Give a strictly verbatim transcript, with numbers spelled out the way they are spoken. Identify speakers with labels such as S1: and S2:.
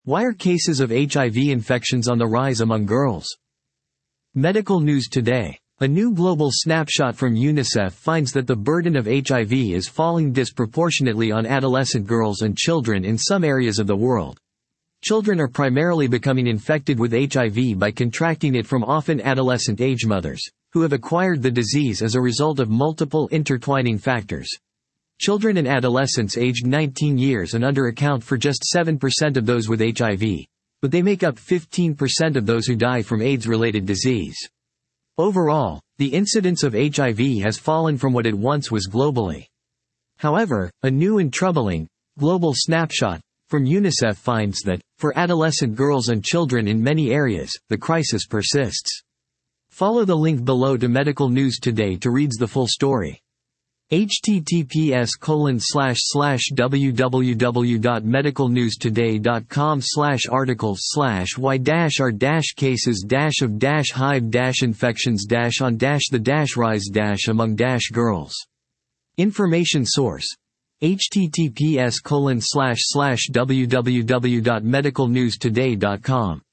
S1: Why are cases of H I V infections on the rise among girls? Medical News Today. A new global snapshot from UNICEF finds that the burden of H I V is falling disproportionately on adolescent girls and children in some areas of the world. Children are primarily becoming infected with H I V by contracting it from often adolescent age mothers, who have acquired the disease as a result of multiple intertwining factors. Children and adolescents aged nineteen years and under account for just seven percent of those with H I V, but they make up fifteen percent of those who die from AIDS-related disease. Overall, the incidence of H I V has fallen from what it once was globally. However, a new and troubling, global snapshot from UNICEF finds that, for adolescent girls and children in many areas, the crisis persists. Follow the link below to Medical News Today to read the full story. https colon slash slash www.medicalnewstoday.com slash articles slash y dash r dash cases dash of dash hive dash infections dash on dash the dash rise dash among dash girls. Information source. https colon slash slash www.medicalnewstoday.com